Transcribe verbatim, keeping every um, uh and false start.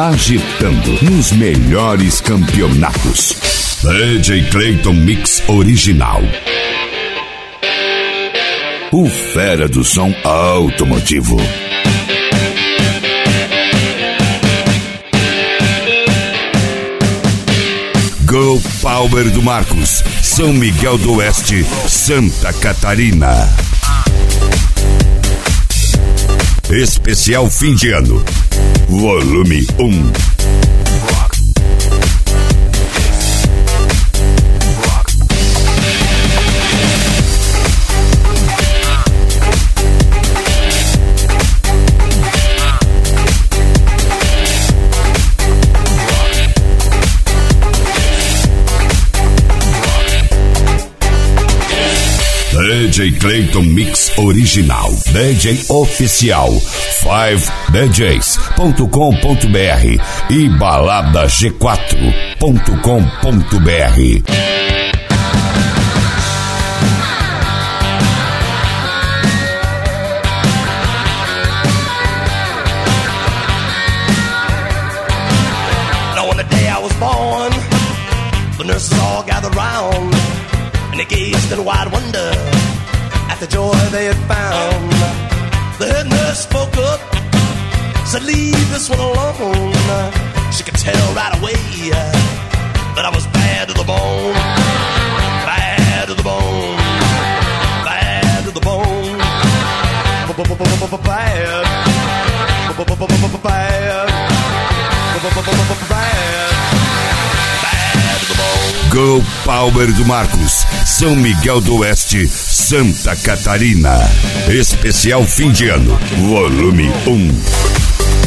agitando nos melhores campeonatos. D J Clayton Mix Original. O fera do som automotivo. Go Power do Marcos, São Miguel do Oeste, Santa Catarina. Especial fim de ano, volume um. D J Clayton Mix Original, D J Oficial, cinco d js ponto com ponto b r e balada g quatro ponto com ponto b r. Now on the day I was born, the nurses all gathered round, and they gazed in wide wonder at the joy they had found. The head nurse spoke up, said, leave this one alone. She could tell right away that I was bad to the bone. Bad to the bone. Bad to the bone. Bad. Bad. Go Power do Marcos, São Miguel do Oeste, Santa Catarina. Especial fim de ano, volume um.